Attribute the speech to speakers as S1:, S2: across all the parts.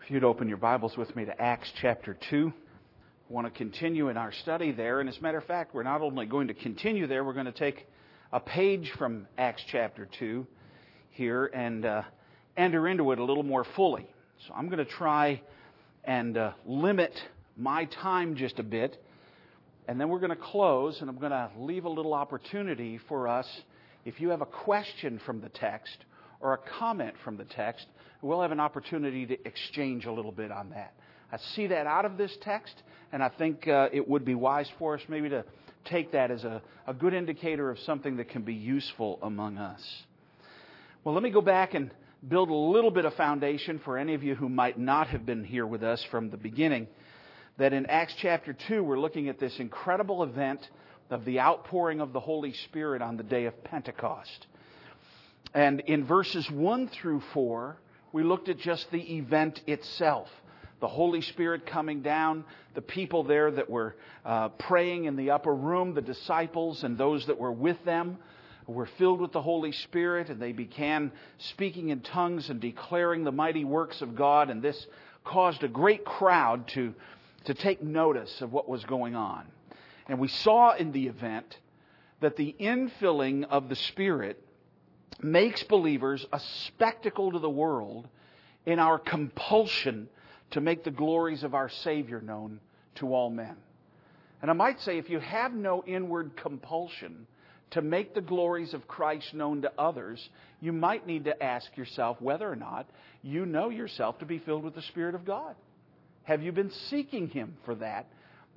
S1: If you'd open your Bibles with me to Acts chapter 2. I want to continue in our study there. And as a matter of fact, we're not only going to continue there, we're going to take a page from Acts chapter 2 here and enter into it a little more fully. So I'm going to try and limit my time just a bit. And then we're going to close, and I'm going to leave a little opportunity for us. If you have a question from the text or a comment from the text, we'll have an opportunity to exchange a little bit on that. I see that out of this text, and I think it would be wise for us maybe to take that as a good indicator of something that can be useful among us. Well, let me go back and build a little bit of foundation for any of you who might not have been here with us from the beginning. That in Acts chapter 2, we're looking at this incredible event of the outpouring of the Holy Spirit on the day of Pentecost. And in verses 1 through 4, we looked at just the event itself. The Holy Spirit coming down, the people there that were praying in the upper room, the disciples and those that were with them were filled with the Holy Spirit, and they began speaking in tongues and declaring the mighty works of God. And this caused a great crowd to take notice of what was going on. And we saw in the event that the infilling of the Spirit makes believers a spectacle to the world in our compulsion to make the glories of our Savior known to all men. And I might say, if you have no inward compulsion to make the glories of Christ known to others, you might need to ask yourself whether or not you know yourself to be filled with the Spirit of God. Have you been seeking Him for that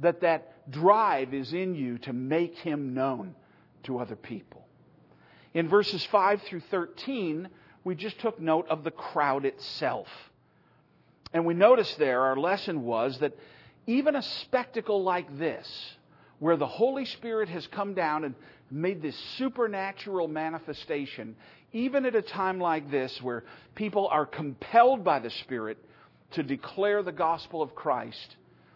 S1: drive is in you to make Him known to other people? In verses 5 through 13, we just took note of the crowd itself. And we noticed there, our lesson was that even a spectacle like this, where the Holy Spirit has come down and made this supernatural manifestation, even at a time like this where people are compelled by the Spirit to declare the gospel of Christ,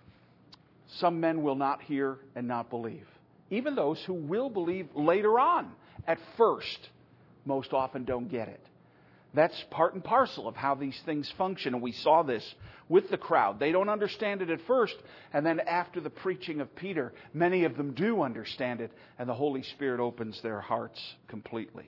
S1: some men will not hear and not believe. Even those who will believe later on, at first, most often don't get it. That's part and parcel of how these things function. And we saw this with the crowd. They don't understand it at first. And then after the preaching of Peter, many of them do understand it. And the Holy Spirit opens their hearts completely.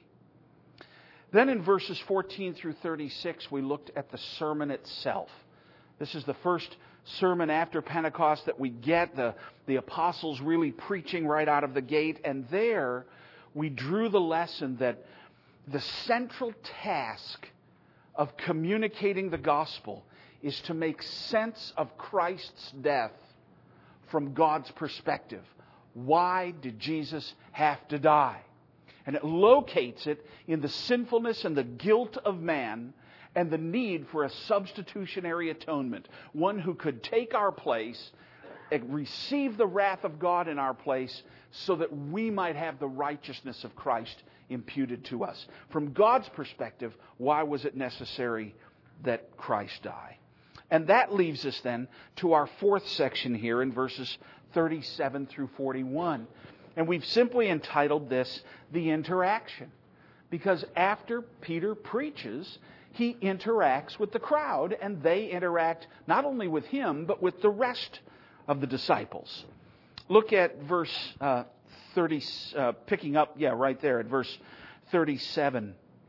S1: Then in verses 14 through 36, we looked at the sermon itself. This is the first sermon after Pentecost that we get. The apostles really preaching right out of the gate. And there we drew the lesson that the central task of communicating the gospel is to make sense of Christ's death from God's perspective. Why did Jesus have to die? And it locates it in the sinfulness and the guilt of man and the need for a substitutionary atonement. One who could take our place and receive the wrath of God in our place so that we might have the righteousness of Christ imputed to us. From God's perspective, why was it necessary that Christ die? And that leaves us then to our fourth section here in verses 37 through 41. And we've simply entitled this, The Interaction. Because after Peter preaches, he interacts with the crowd, and they interact not only with him, but with the rest of the disciples. Look at verse 30, picking up, right there at verse 37.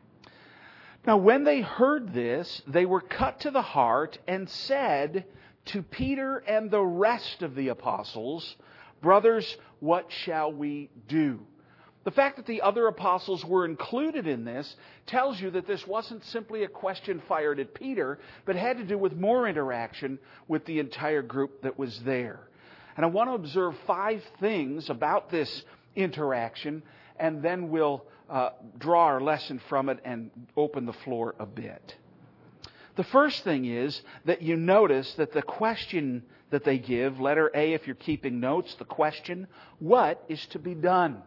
S1: Now when they heard this, they were cut to the heart and said to Peter and the rest of the apostles, "Brothers, what shall we do?" The fact that the other apostles were included in this tells you that this wasn't simply a question fired at Peter, but had to do with more interaction with the entire group that was there. And I want to observe 5 things about this interaction, and then we'll draw our lesson from it and open the floor a bit. The first thing is that you notice that the question that they give, letter A if you're keeping notes, the question, what is to be done?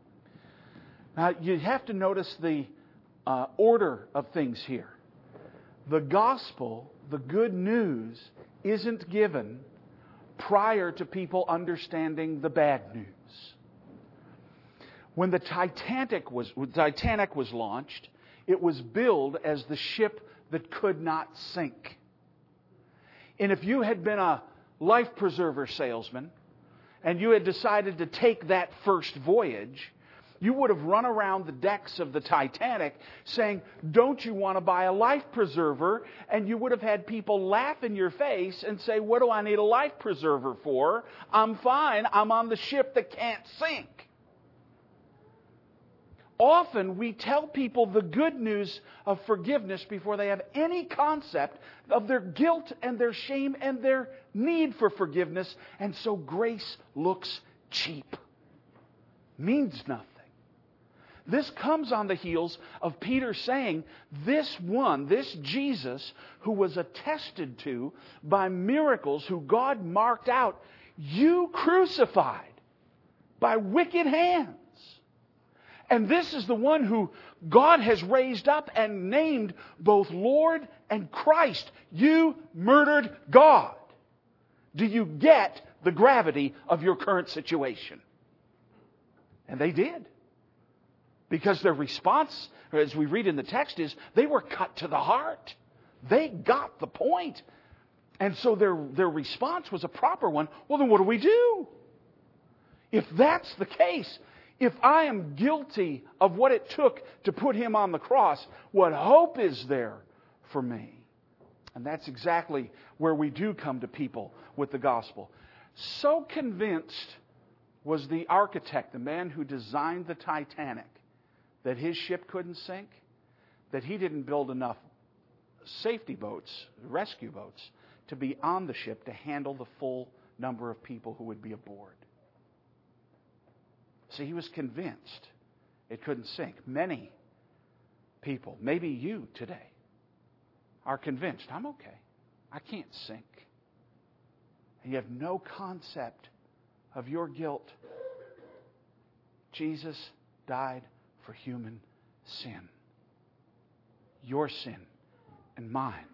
S1: Now, you have to notice the order of things here. The gospel, the good news, isn't given prior to people understanding the bad news. When the Titanic was launched, it was billed as the ship that could not sink. And if you had been a life preserver salesman and you had decided to take that first voyage, you would have run around the decks of the Titanic saying, "Don't you want to buy a life preserver?" And you would have had people laugh in your face and say, "What do I need a life preserver for? I'm fine. I'm on the ship that can't sink." Often we tell people the good news of forgiveness before they have any concept of their guilt and their shame and their need for forgiveness. And so grace looks cheap. Means nothing. This comes on the heels of Peter saying, this one, this Jesus, who was attested to by miracles, who God marked out, you crucified by wicked hands. And this is the one who God has raised up and named both Lord and Christ. You murdered God. Do you get the gravity of your current situation? And they did. Because their response, as we read in the text, is they were cut to the heart. They got the point. And so their response was a proper one. Well, then what do we do? If that's the case, if I am guilty of what it took to put Him on the cross, what hope is there for me? And that's exactly where we do come to people with the gospel. So convinced was the architect, the man who designed the Titanic, that his ship couldn't sink, that he didn't build enough safety boats, rescue boats, to be on the ship to handle the full number of people who would be aboard. See, he was convinced it couldn't sink. Many people, maybe you today, are convinced, I'm okay. I can't sink. And you have no concept of your guilt. Jesus died for human sin. Your sin and mine.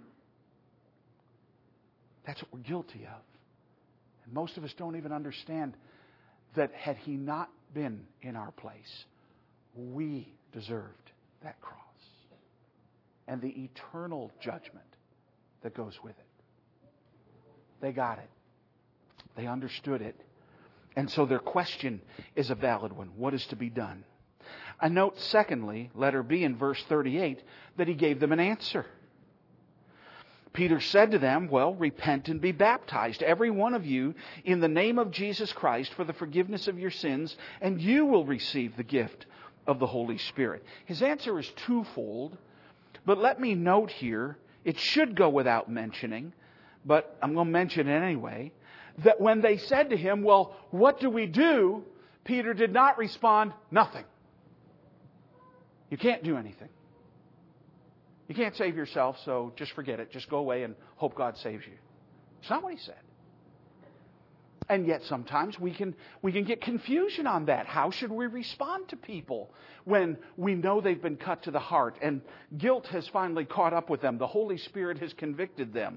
S1: That's what we're guilty of. And most of us don't even understand that had He not been in our place, we deserved that cross and the eternal judgment that goes with it. They got it. They understood it. And so their question is a valid one. What is to be done? I note, secondly, letter B in verse 38, that He gave them an answer. Peter said to them, well, repent and be baptized, every one of you, in the name of Jesus Christ for the forgiveness of your sins, and you will receive the gift of the Holy Spirit. His answer is twofold, but let me note here, it should go without mentioning, but I'm going to mention it anyway, that when they said to him, well, what do we do? Peter did not respond, nothing. You can't do anything. You can't save yourself, so just forget it. Just go away and hope God saves you. It's not what he said. And yet sometimes we can get confusion on that. How should we respond to people when we know they've been cut to the heart and guilt has finally caught up with them? The Holy Spirit has convicted them.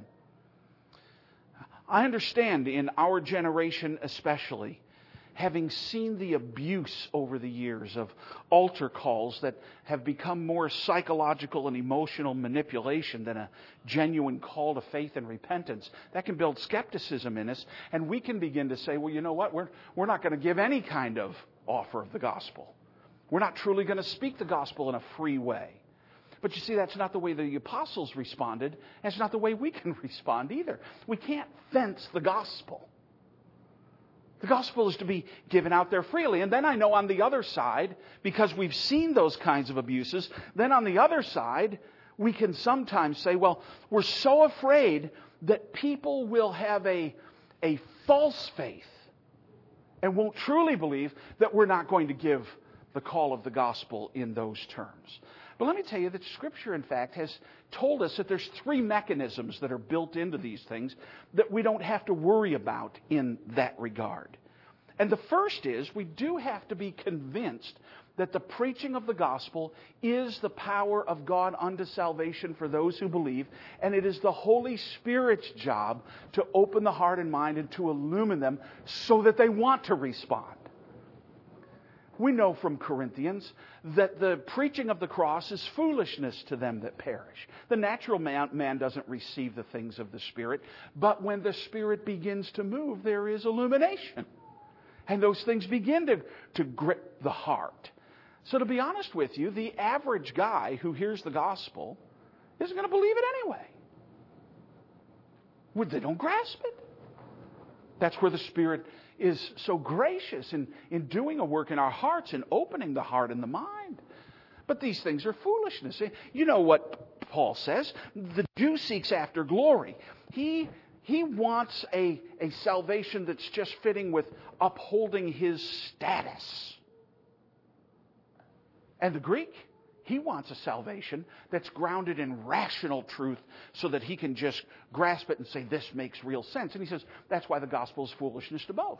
S1: I understand in our generation especially, having seen the abuse over the years of altar calls that have become more psychological and emotional manipulation than a genuine call to faith and repentance, that can build skepticism in us, and we can begin to say, well, you know what, we're not going to give any kind of offer of the gospel. We're not truly going to speak the gospel in a free way. But you see, that's not the way the apostles responded. That's not the way we can respond either. We can't fence the gospel. The gospel is to be given out there freely. And then I know on the other side, because we've seen those kinds of abuses, then on the other side, we can sometimes say, well, we're so afraid that people will have a false faith and won't truly believe that we're not going to give the call of the gospel in those terms. But let me tell you that Scripture, in fact, has told us that there's three mechanisms that are built into these things that we don't have to worry about in that regard. And the first is we do have to be convinced that the preaching of the gospel is the power of God unto salvation for those who believe, and it is the Holy Spirit's job to open the heart and mind and to illumine them so that they want to respond. We know from Corinthians that the preaching of the cross is foolishness to them that perish. The natural man doesn't receive the things of the Spirit, but when the Spirit begins to move, there is illumination. And those things begin to grip the heart. So to be honest with you, the average guy who hears the gospel isn't going to believe it anyway. They don't grasp it. That's where the Spirit is so gracious in doing a work in our hearts and opening the heart and the mind. But these things are foolishness. You know what Paul says? The Jew seeks after glory. He wants a salvation that's just fitting with upholding his status. And the Greek, he wants a salvation that's grounded in rational truth so that he can just grasp it and say, this makes real sense. And he says, that's why the gospel is foolishness to both.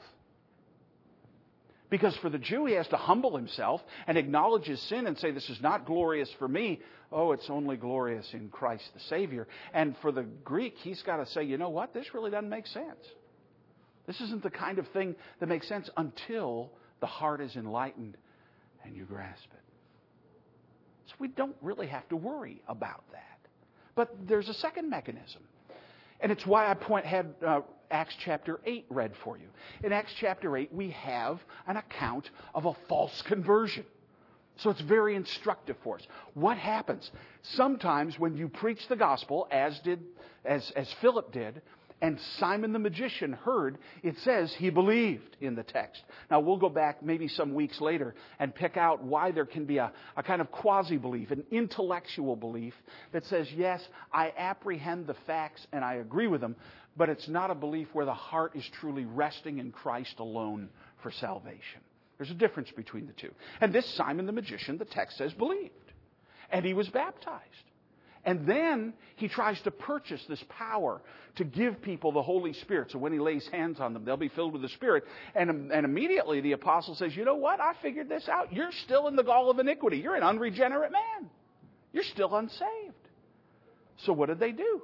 S1: Because for the Jew, he has to humble himself and acknowledge his sin and say, this is not glorious for me. Oh, it's only glorious in Christ the Savior. And for the Greek, he's got to say, you know what? This really doesn't make sense. This isn't the kind of thing that makes sense until the heart is enlightened and you grasp it. So we don't really have to worry about that. But there's a second mechanism. And it's why I had Acts chapter 8 read for you. In Acts chapter 8, we have an account of a false conversion. So it's very instructive for us. What happens? Sometimes when you preach the gospel, as Philip did, and Simon the magician heard, it says he believed in the text. Now we'll go back maybe some weeks later and pick out why there can be a kind of quasi-belief, an intellectual belief that says, yes, I apprehend the facts and I agree with them, but it's not a belief where the heart is truly resting in Christ alone for salvation. There's a difference between the two. And this Simon the magician, the text says, believed. And he was baptized. And then he tries to purchase this power to give people the Holy Spirit. So when he lays hands on them, they'll be filled with the Spirit. And immediately the apostle says, you know what? I figured this out. You're still in the gall of iniquity. You're an unregenerate man. You're still unsaved. So what did they do?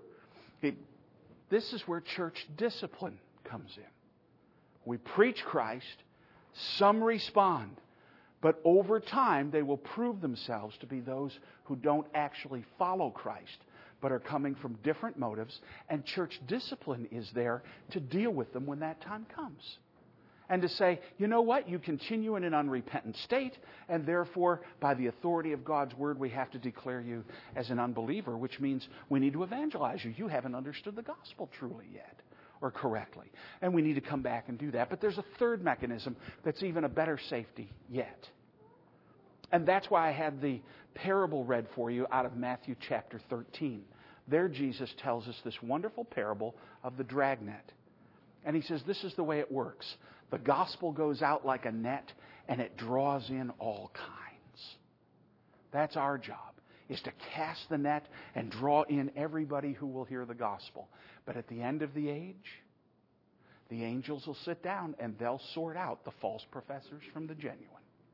S1: This is where church discipline comes in. We preach Christ. Some respond. But over time, they will prove themselves to be those who don't actually follow Christ, but are coming from different motives. And church discipline is there to deal with them when that time comes. And to say, you know what? You continue in an unrepentant state, and therefore, by the authority of God's Word, we have to declare you as an unbeliever, which means we need to evangelize you. You haven't understood the gospel truly yet, or correctly. And we need to come back and do that. But there's a third mechanism that's even a better safety yet. And that's why I had the parable read for you out of Matthew chapter 13. There Jesus tells us this wonderful parable of the dragnet. And he says this is the way it works. The gospel goes out like a net and it draws in all kinds. That's our job, is to cast the net and draw in everybody who will hear the gospel. But at the end of the age, the angels will sit down and they'll sort out the false professors from the genuine.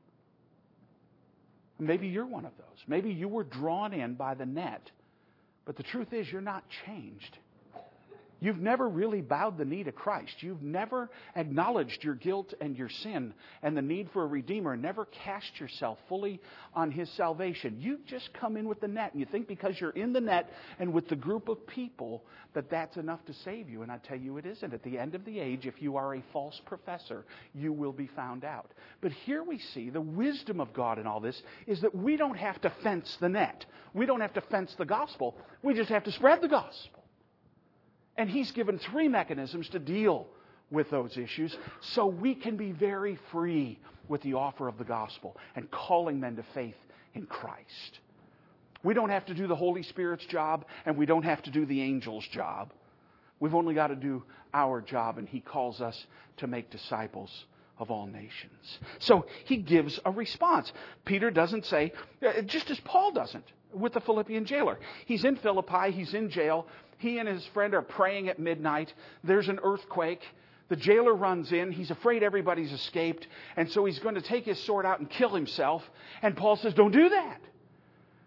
S1: Maybe you're one of those. Maybe you were drawn in by the net, but the truth is you're not changed. You've never really bowed the knee to Christ. You've never acknowledged your guilt and your sin and the need for a Redeemer. Never cast yourself fully on His salvation. You've just come in with the net, and you think because you're in the net and with the group of people that that's enough to save you. And I tell you it isn't. At the end of the age, if you are a false professor, you will be found out. But here we see the wisdom of God in all this is that we don't have to fence the net. We don't have to fence the gospel. We just have to spread the gospel. And He's given 3 mechanisms to deal with those issues so we can be very free with the offer of the gospel and calling men to faith in Christ. We don't have to do the Holy Spirit's job, and we don't have to do the angel's job. We've only got to do our job, and He calls us to make disciples of all nations. So He gives a response. Peter doesn't say, just as Paul doesn't with the Philippian jailer. He's in Philippi, he's in jail. He and his friend are praying at midnight. There's an earthquake. The jailer runs in. He's afraid everybody's escaped. And so he's going to take his sword out and kill himself. And Paul says, don't do that.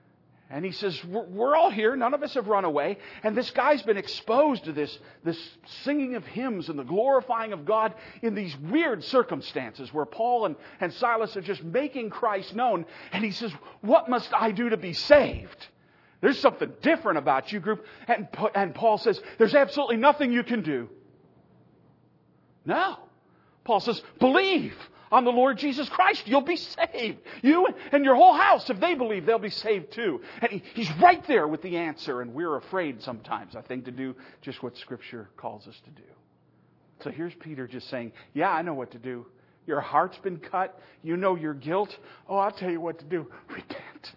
S1: And he says, we're all here. None of us have run away. And this guy's been exposed to this singing of hymns and the glorifying of God in these weird circumstances where Paul and Silas are just making Christ known. And he says, what must I do to be saved? There's something different about you, group. And Paul says, there's absolutely nothing you can do. No. Paul says, believe on the Lord Jesus Christ. You'll be saved. You and your whole house, if they believe, they'll be saved too. And he's right there with the answer. And we're afraid sometimes, I think, to do just what Scripture calls us to do. So here's Peter just saying, yeah, I know what to do. Your heart's been cut. You know your guilt. Oh, I'll tell you what to do. Repent.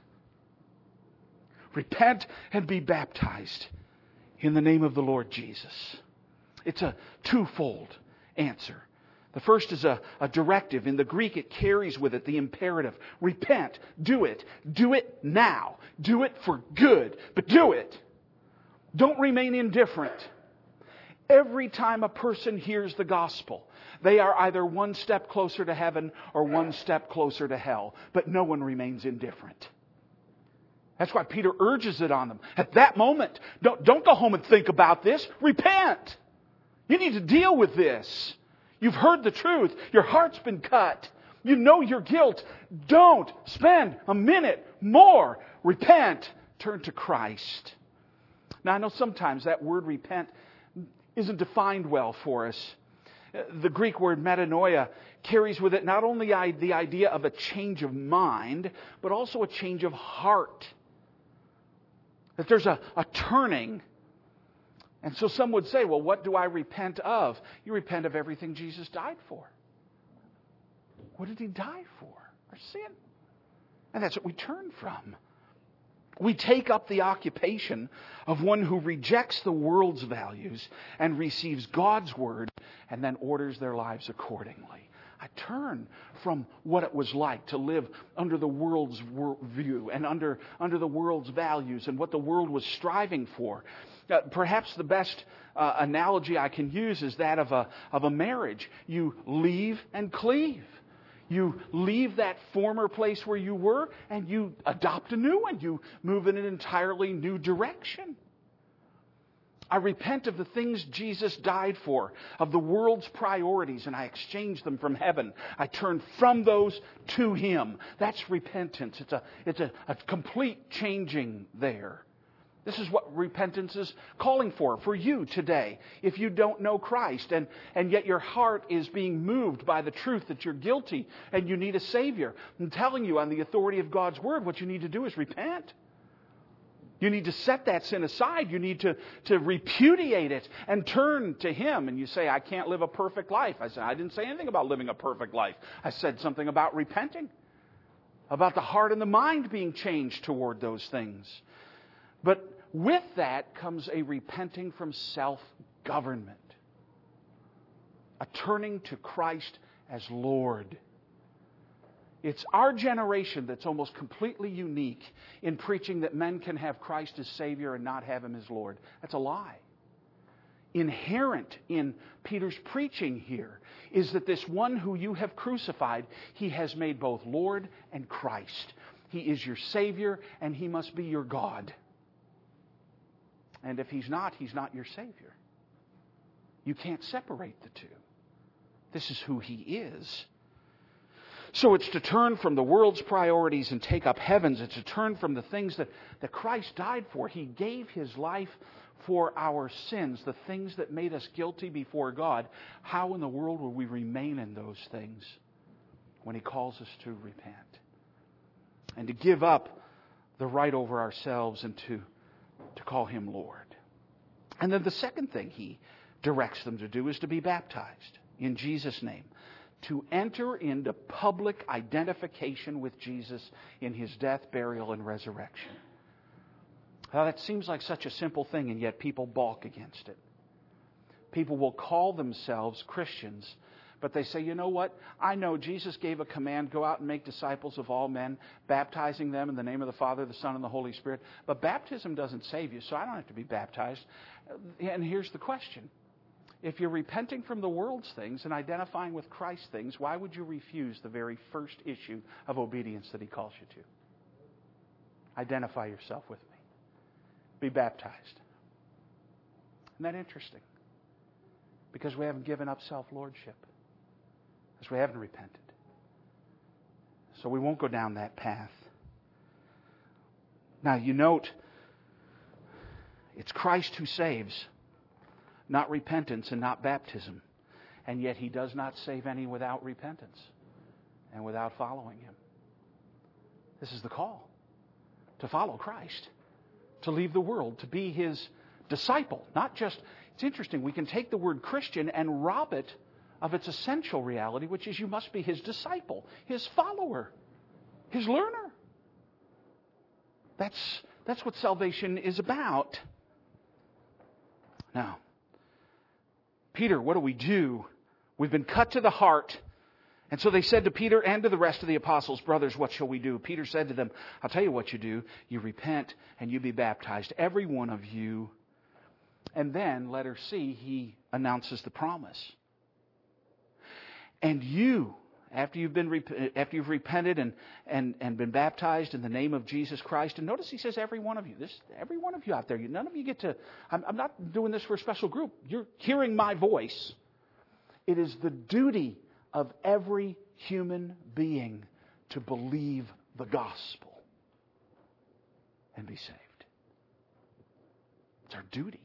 S1: Repent and be baptized in the name of the Lord Jesus. It's a twofold answer. The first is a directive. In the Greek, it carries with it the imperative. Repent. Do it. Do it now. Do it for good. But do it. Don't remain indifferent. Every time a person hears the gospel, they are either one step closer to heaven or one step closer to hell. But no one remains indifferent. That's why Peter urges it on them. At that moment, don't go home and think about this. Repent. You need to deal with this. You've heard the truth. Your heart's been cut. You know your guilt. Don't spend a minute more. Repent. Turn to Christ. Now, I know sometimes that word repent isn't defined well for us. The Greek word metanoia carries with it not only the idea of a change of mind, but also a change of heart. That there's a turning. And so some would say, well, what do I repent of? You repent of everything Jesus died for. What did He die for? Our sin. And that's what we turn from. We take up the occupation of one who rejects the world's values and receives God's word and then orders their lives accordingly. I turn from what it was like to live under the world's view and under the world's values and what the world was striving for. Perhaps the best analogy I can use is that of a marriage. You leave and cleave. You leave that former place where you were and you adopt a new one. You move in an entirely new direction. I repent of the things Jesus died for, of the world's priorities, and I exchange them from heaven. I turn from those to Him. That's repentance. It's a complete changing there. This is what repentance is calling for you today. If you don't know Christ and yet your heart is being moved by the truth that you're guilty and you need a Savior, I'm telling you on the authority of God's Word, what you need to do is repent. You need to set that sin aside. You need to repudiate it and turn to Him. And you say, I can't live a perfect life. I said, I didn't say anything about living a perfect life. I said something about repenting, about the heart and the mind being changed toward those things. But with that comes a repenting from self-government, a turning to Christ as Lord. It's our generation that's almost completely unique in preaching that men can have Christ as Savior and not have Him as Lord. That's a lie. Inherent in Peter's preaching here is that this one who you have crucified, He has made both Lord and Christ. He is your Savior and He must be your God. And if He's not your Savior. You can't separate the two. This is who He is. So it's to turn from the world's priorities and take up heaven's. It's to turn from the things that Christ died for. He gave His life for our sins, the things that made us guilty before God. How in the world will we remain in those things when He calls us to repent? And to give up the right over ourselves and to call Him Lord. And then the second thing He directs them to do is to be baptized in Jesus' name. To enter into public identification with Jesus in His death, burial, and resurrection. Now, that seems like such a simple thing, and yet people balk against it. People will call themselves Christians, but they say, you know what? I know Jesus gave a command, go out and make disciples of all men, baptizing them in the name of the Father, the Son, and the Holy Spirit. But baptism doesn't save you, so I don't have to be baptized. And here's the question. If you're repenting from the world's things and identifying with Christ's things, why would you refuse the very first issue of obedience that He calls you to? Identify yourself with me. Be baptized. Isn't that interesting? Because we haven't given up self-lordship. Because we haven't repented. So we won't go down that path. Now you note, it's Christ who saves, not repentance and not baptism. And yet He does not save any without repentance and without following Him. This is the call. To follow Christ. To leave the world. To be His disciple. Not just... It's interesting, we can take the word Christian and rob it of its essential reality, which is you must be His disciple, His follower, His learner. That's what salvation is about. Now, Peter, what do we do? We've been cut to the heart. And so they said to Peter and to the rest of the apostles, brothers, what shall we do? Peter said to them, I'll tell you what you do. You repent and you be baptized, every one of you. And then, letter C, he announces the promise. And you, after you've repented and been baptized in the name of Jesus Christ, and notice he says every one of you. Every one of you out there. None of you get to... I'm not doing this for a special group. You're hearing my voice. It is the duty of every human being to believe the gospel and be saved. It's our duty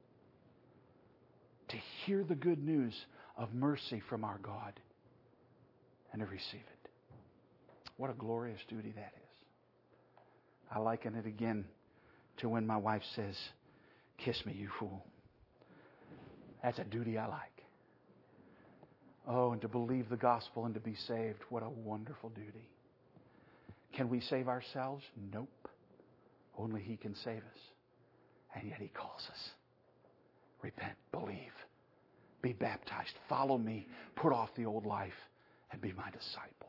S1: to hear the good news of mercy from our God and to receive it. What a glorious duty that is. I liken it again to when my wife says, "Kiss me, you fool." That's a duty I like. Oh, and to believe the gospel and to be saved, what a wonderful duty. Can we save ourselves? Nope. Only He can save us. And yet He calls us. Repent, believe, be baptized, follow me, put off the old life, and be my disciple.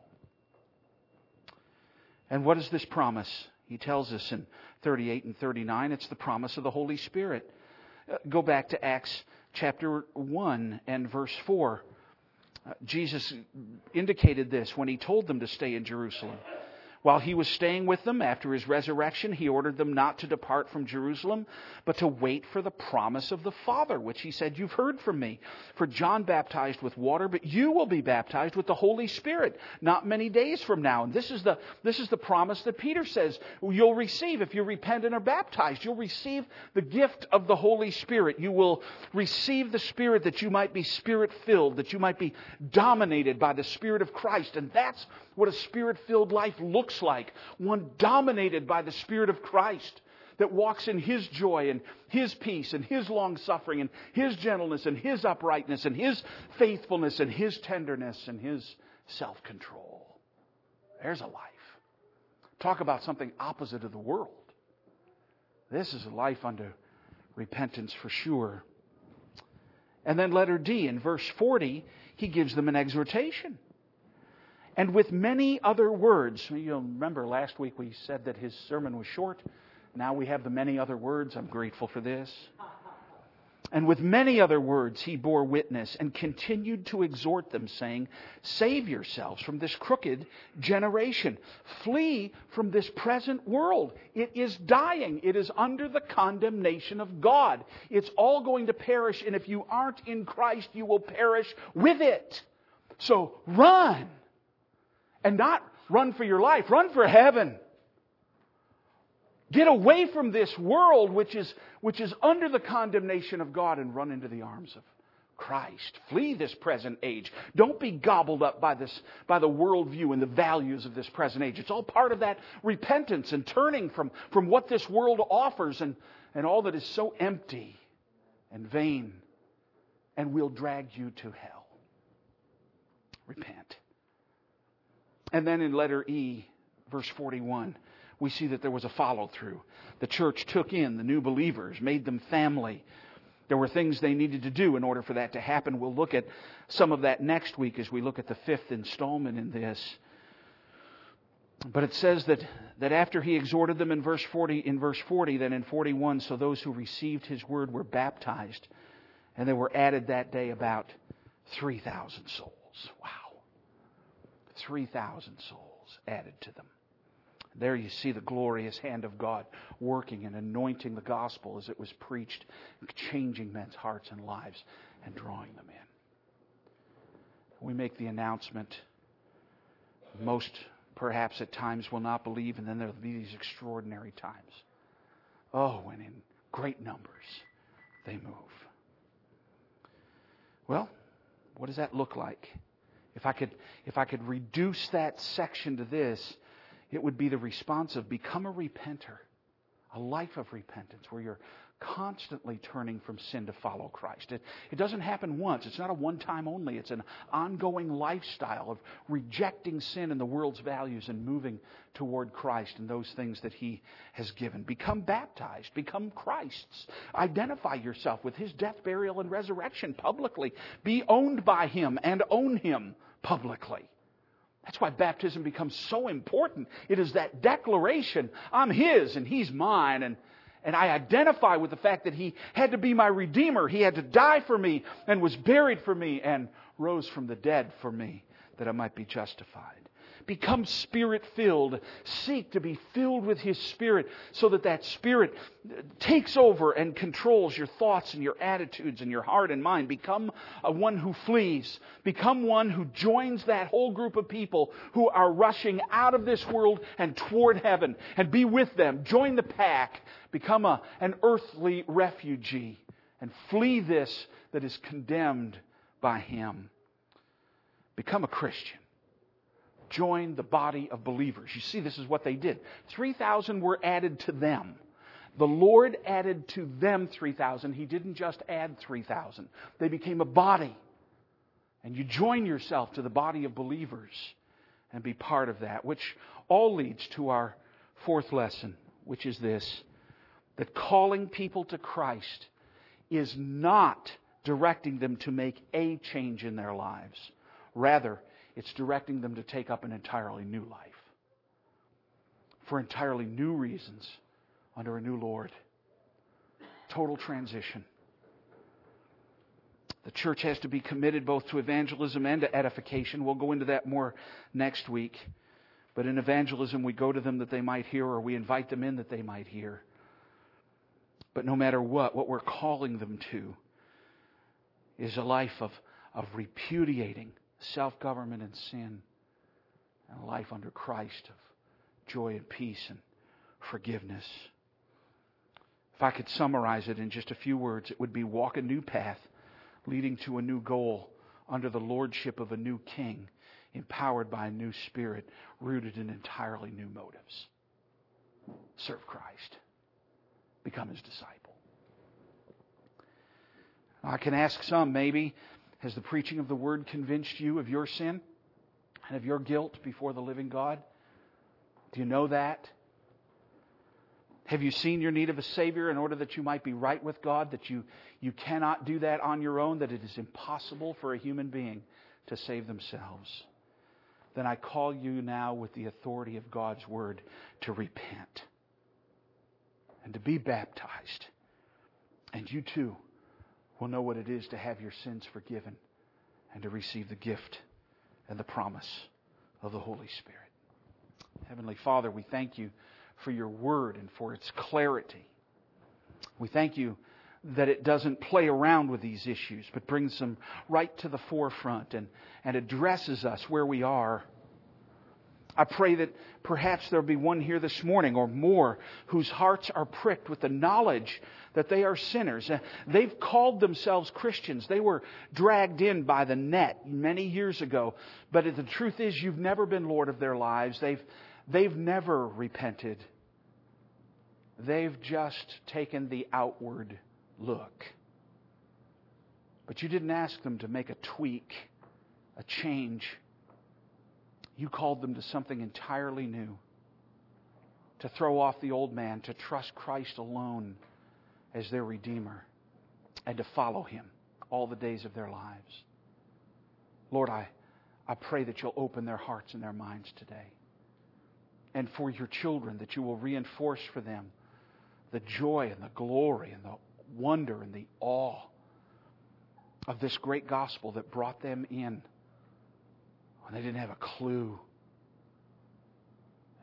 S1: And what is this promise? He tells us in 38 and 39, it's the promise of the Holy Spirit. Go back to Acts chapter 1 and verse 4. Jesus indicated this when He told them to stay in Jerusalem. While He was staying with them after His resurrection, He ordered them not to depart from Jerusalem, but to wait for the promise of the Father, which He said, "You've heard from me. For John baptized with water, but you will be baptized with the Holy Spirit not many days from now." And this is the promise that Peter says you'll receive if you repent and are baptized. You'll receive the gift of the Holy Spirit. You will receive the Spirit that you might be Spirit-filled, that you might be dominated by the Spirit of Christ. And that's what a Spirit-filled life looks like. One dominated by the Spirit of Christ that walks in His joy and His peace and His long-suffering and His gentleness and His uprightness and His faithfulness and His tenderness and His self-control. There's a life. Talk about something opposite of the world. This is a life unto repentance for sure. And then letter D, in verse 40, he gives them an exhortation. And with many other words. You'll remember last week we said that his sermon was short. Now we have the many other words. I'm grateful for this. And with many other words he bore witness and continued to exhort them, saying, "Save yourselves from this crooked generation. Flee from this present world. It is dying. It is under the condemnation of God. It's all going to perish, and if you aren't in Christ, you will perish with it. So run. And not run for your life. Run for heaven. Get away from this world which is under the condemnation of God and run into the arms of Christ. Flee this present age. Don't be gobbled up by the worldview and the values of this present age. It's all part of that repentance and turning from what this world offers and all that is so empty and vain and will drag you to hell. Repent. And then in letter E, verse 41, we see that there was a follow-through. The church took in the new believers, made them family. There were things they needed to do in order for that to happen. We'll look at some of that next week as we look at the fifth installment in this. But it says that after he exhorted them in verse 40, then in 41, so those who received his word were baptized. And there were added that day about 3,000 souls. Wow. 3,000 souls added to them. There you see the glorious hand of God working and anointing the gospel as it was preached, changing men's hearts and lives and drawing them in. We make the announcement. Most, perhaps at times, will not believe, and then there will be these extraordinary times. Oh, when in great numbers they move. Well, what does that look like? If I could reduce that section to this, it would be the response of become a repenter, a life of repentance where you're constantly turning from sin to follow Christ. It doesn't happen once. It's not a one-time only. It's an ongoing lifestyle of rejecting sin and the world's values and moving toward Christ and those things that He has given. Become baptized. Become Christ's. Identify yourself with His death, burial, and resurrection publicly. Be owned by Him and own Him publicly. That's why baptism becomes so important. It is that declaration, I'm His and He's mine, and I identify with the fact that He had to be my Redeemer. He had to die for me and was buried for me and rose from the dead for me that I might be justified. Become Spirit-filled. Seek to be filled with His Spirit so that that Spirit takes over and controls your thoughts and your attitudes and your heart and mind. Become one who flees. Become one who joins that whole group of people who are rushing out of this world and toward heaven. And be with them. Join the pack. Become an earthly refugee. And flee this that is condemned by Him. Become a Christian. Join the body of believers. You see, this is what they did. 3,000 were added to them. The Lord added to them 3,000. He didn't just add 3,000. They became a body. And you join yourself to the body of believers and be part of that, which all leads to our fourth lesson, which is this, that calling people to Christ is not directing them to make a change in their lives. Rather, it's directing them to take up an entirely new life. For entirely new reasons, under a new Lord. Total transition. The church has to be committed both to evangelism and to edification. We'll go into that more next week. But in evangelism, we go to them that they might hear, or we invite them in that they might hear. But no matter what we're calling them to is a life of repudiating self-government and sin, and a life under Christ of joy and peace and forgiveness. If I could summarize it in just a few words, it would be walk a new path leading to a new goal under the lordship of a new king, empowered by a new spirit, rooted in entirely new motives. Serve Christ. Become His disciple. I can ask some, maybe, has the preaching of the Word convinced you of your sin and of your guilt before the living God? Do you know that? Have you seen your need of a Savior in order that you might be right with God, that you cannot do that on your own, that it is impossible for a human being to save themselves? Then I call you now with the authority of God's Word to repent and to be baptized. And you too will know what it is to have your sins forgiven and to receive the gift and the promise of the Holy Spirit. Heavenly Father, we thank You for Your Word and for its clarity. We thank You that it doesn't play around with these issues, but brings them right to the forefront and addresses us where we are. I pray that perhaps there'll be one here this morning or more whose hearts are pricked with the knowledge that they are sinners. They've called themselves Christians. They were dragged in by the net many years ago. But the truth is, you've never been Lord of their lives. They've never repented. They've just taken the outward look. But You didn't ask them to make a tweak, a change. You called them to something entirely new. To throw off the old man, to trust Christ alone as their Redeemer, and to follow Him all the days of their lives. Lord, I pray that You'll open their hearts and their minds today. And for Your children, that You will reinforce for them the joy and the glory and the wonder and the awe of this great gospel that brought them in when they didn't have a clue.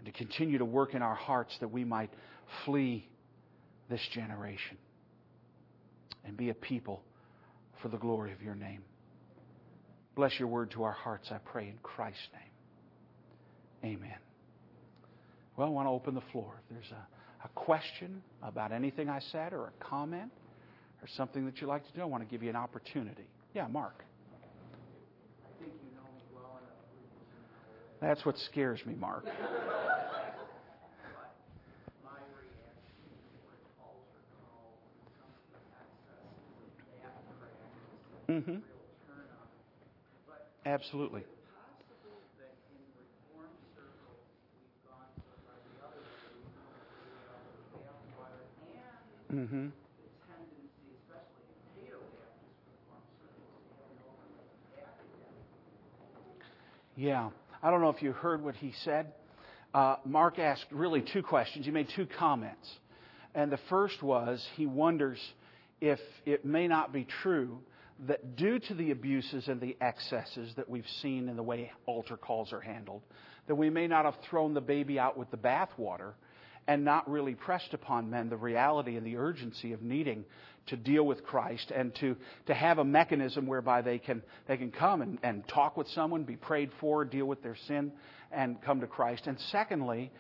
S1: and to continue to work in our hearts that we might flee this generation and be a people for the glory of your name. Bless your word to our hearts, I pray, in Christ's name. Amen. Well, I want to open the floor. If there's a question about anything I said or a comment or something that you'd like to do, I want to give you an opportunity. Yeah, Mark.
S2: I think you know me well enough.
S1: That's what scares me, Mark.
S2: My reaction towards altar call when some of the excesses of that practice is a real turn on. But
S1: Absolutely.
S2: is it possible that in Reformed circles we've gone so far the other way, we've gone to the bathwater and the tendency, especially in Paedo-Baptist Reformed circles, to have an open academic?
S1: Yeah. I don't know if you heard what he said. Mark asked really two questions. He made two comments. And the first was he wonders if it may not be true that due to the abuses and the excesses that we've seen in the way altar calls are handled, that we may not have thrown the baby out with the bathwater and not really pressed upon men the reality and the urgency of needing to deal with Christ and to have a mechanism whereby they can come and talk with someone, be prayed for, deal with their sin, and come to Christ. And secondly,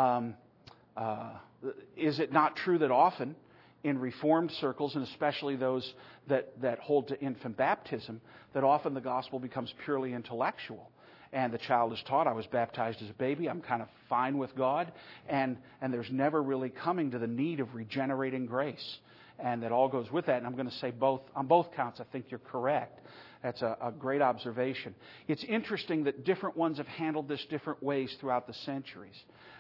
S1: is it not true that often in Reformed circles, and especially those that hold to infant baptism, that often the gospel becomes purely intellectual? And the child is taught, I was baptized as a baby, I'm kind of fine with God, and there's never really coming to the need of regenerating grace. And that all goes with that. And I'm going to say on both counts, I think you're correct. That's a great observation. It's interesting that different ones have handled this different ways throughout the centuries.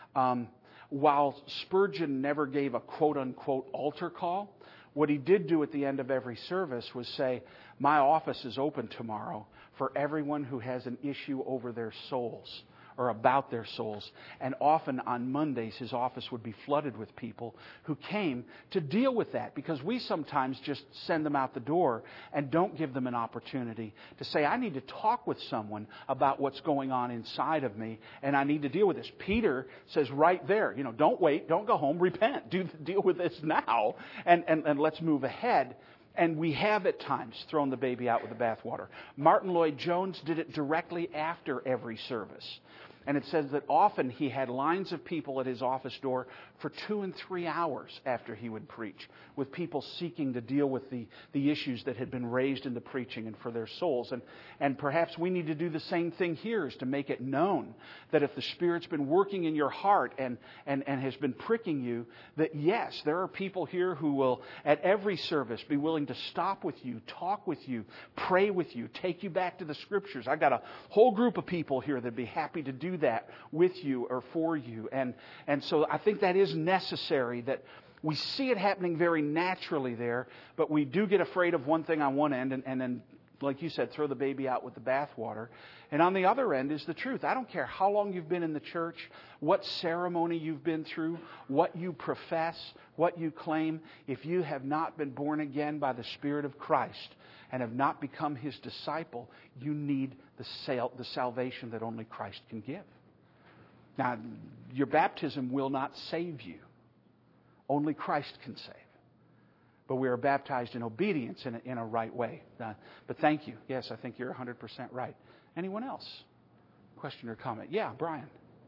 S1: While Spurgeon never gave a quote-unquote altar call, what he did do at the end of every service was say, my office is open tomorrow for everyone who has an issue over their souls or about their souls. And often on Mondays, his office would be flooded with people who came to deal with that, because we sometimes just send them out the door and don't give them an opportunity to say, I need to talk with someone about what's going on inside of me, and I need to deal with this. Peter says right there, don't wait, don't go home, repent, deal with this now, and let's move ahead. And we have at times thrown the baby out with the bathwater. Martin Lloyd-Jones did it directly after every service. And it says that often he had lines of people at his office door for 2 and 3 hours after he would preach, with people seeking to deal with the issues that had been raised in the preaching and for their souls. And perhaps we need to do the same thing here, is to make it known that if the Spirit's been working in your heart and has been pricking you, that yes, there are people here who will at every service be willing to stop with you, talk with you, pray with you, take you back to the Scriptures. I've got a whole group of people here that'd be happy to do that with you or for you. And so I think that is necessary, that we see it happening very naturally there, but we do get afraid of one thing on one end and then, like you said, throw the baby out with the bathwater. And on the other end is the truth. I don't care how long you've been in the church, what ceremony you've been through, what you profess, what you claim. If you have not been born again by the Spirit of Christ and have not become His disciple, you need the salvation that only Christ can give. Now, your baptism will not save you. Only Christ can save. But we are baptized in obedience in a right way. But thank you. Yes, I think you're 100% right. Anyone else? Question or comment? Yeah, Brian.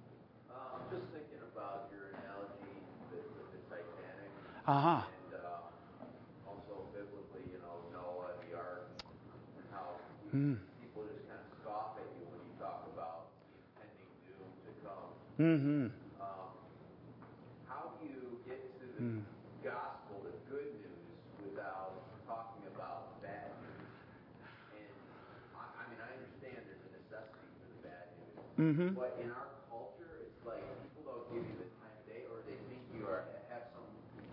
S3: I'm just thinking about your analogy with the Titanic.
S1: Uh-huh.
S3: And also biblically, Noah, the ark, and how people just kind of scoff at you when you talk about the impending doom to come.
S1: Mm-hmm.
S3: How do you get to the gospel, the good news, without talking about bad news? And I understand there's a necessity for the bad news, but in our culture, it's like people don't give you the time of day, or they think you have some,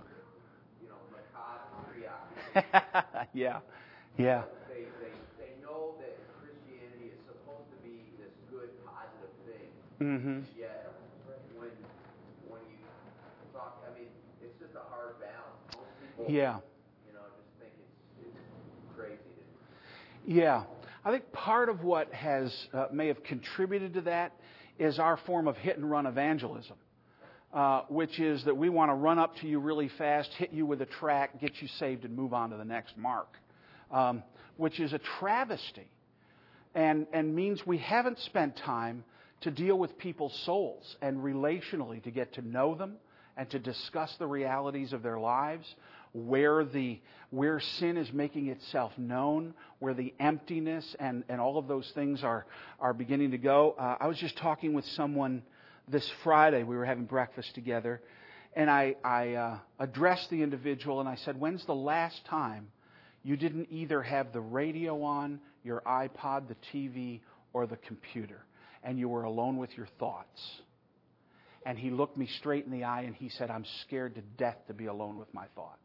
S3: macabre preoccupation.
S1: Yeah.
S3: They know that Christianity is supposed to be this good, positive thing.
S1: Mm-hmm.
S3: Yet, when you talk, it's just a hard balance. Most people, just think it's crazy.
S1: Yeah. I think part of what may have contributed to that is our form of hit-and-run evangelism, which is that we want to run up to you really fast, hit you with a tract, get you saved, and move on to the next mark, which is a travesty and means we haven't spent time to deal with people's souls and relationally to get to know them and to discuss the realities of their lives, where sin is making itself known, where the emptiness and all of those things are beginning to go. I was just talking with someone this Friday. We were having breakfast together, and I addressed the individual and I said, "When's the last time you didn't either have the radio on, your iPod, the TV, or the computer, and you were alone with your thoughts?" And he looked me straight in the eye and he said, "I'm scared to death to be alone with my thoughts."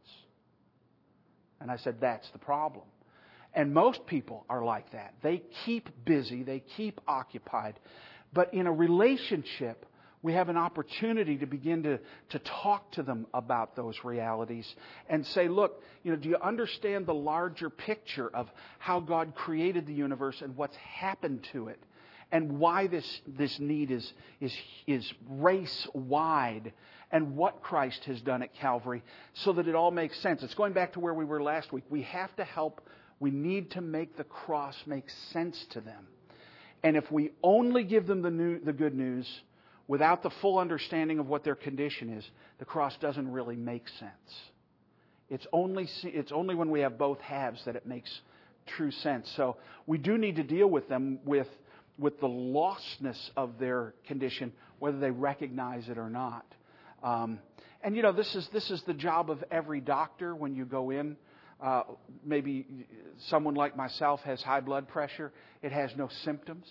S1: And I said, that's the problem. And most people are like that. They keep busy, they keep occupied. But in a relationship, we have an opportunity to begin to talk to them about those realities and say, look, do you understand the larger picture of how God created the universe and what's happened to it? And why this need is race-wide, and what Christ has done at Calvary, so that it all makes sense. It's going back to where we were last week. We have to help. We need to make the cross make sense to them. And if we only give them the good news without the full understanding of what their condition is, the cross doesn't really make sense. It's only when we have both halves that it makes true sense. So we do need to deal with them with the lostness of their condition, whether they recognize it or not. And this is the job of every doctor when you go in. Maybe someone like myself has high blood pressure. It has no symptoms.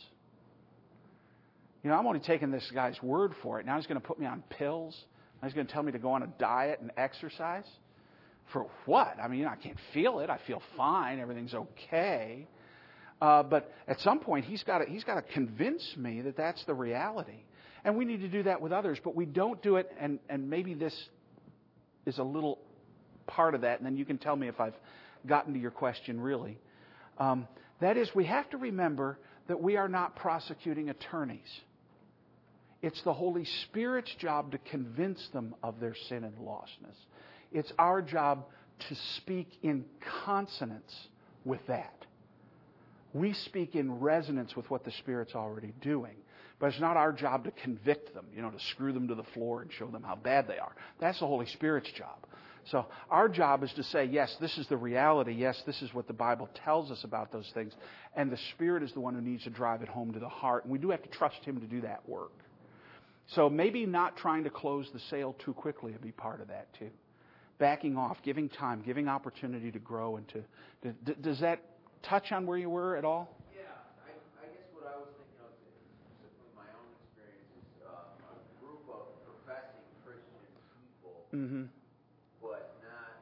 S1: I'm only taking this guy's word for it. Now he's going to put me on pills. Now he's going to tell me to go on a diet and exercise. For what? I can't feel it. I feel fine. Everything's okay. But at some point, he's got to convince me that that's the reality. And we need to do that with others, but we don't do it, and maybe this is a little part of that, and then you can tell me if I've gotten to your question really. That is, we have to remember that we are not prosecuting attorneys. It's the Holy Spirit's job to convince them of their sin and lostness. It's our job to speak in consonance with that. We speak in resonance with what the Spirit's already doing. But it's not our job to convict them, to screw them to the floor and show them how bad they are. That's the Holy Spirit's job. So our job is to say, yes, this is the reality. Yes, this is what the Bible tells us about those things. And the Spirit is the one who needs to drive it home to the heart. And we do have to trust Him to do that work. So maybe not trying to close the sale too quickly would be part of that too. Backing off, giving time, giving opportunity to grow. Does that touch on where you were at all?
S3: Yeah, I guess what I was thinking of, specifically my own experience, is a group of professing Christian people, but